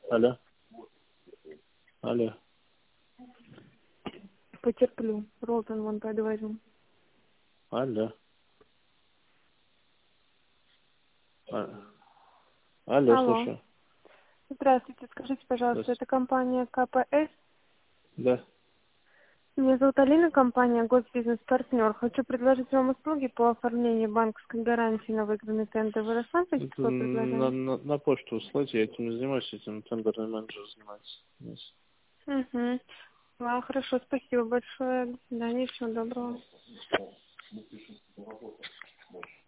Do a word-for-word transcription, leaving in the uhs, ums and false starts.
Алло. Алло. Потерплю. Ролтон вон подвозим. Алло. А- Алло, Алло. слушаю. Здравствуйте. Скажите, пожалуйста, это Здравствуйте. компания ка пэ эс? Да. Меня зовут Алина, компания Госбизнес-партнер. Хочу предложить вам услуги по оформлению банковской гарантии на выигранный тендер. Вы рассматриваете Это такое на, предложение? на, на почту услать, я этим не занимаюсь, этим тендерный менеджер занимается. Yes. Угу. Ладно, хорошо, спасибо большое. До свидания, всего доброго.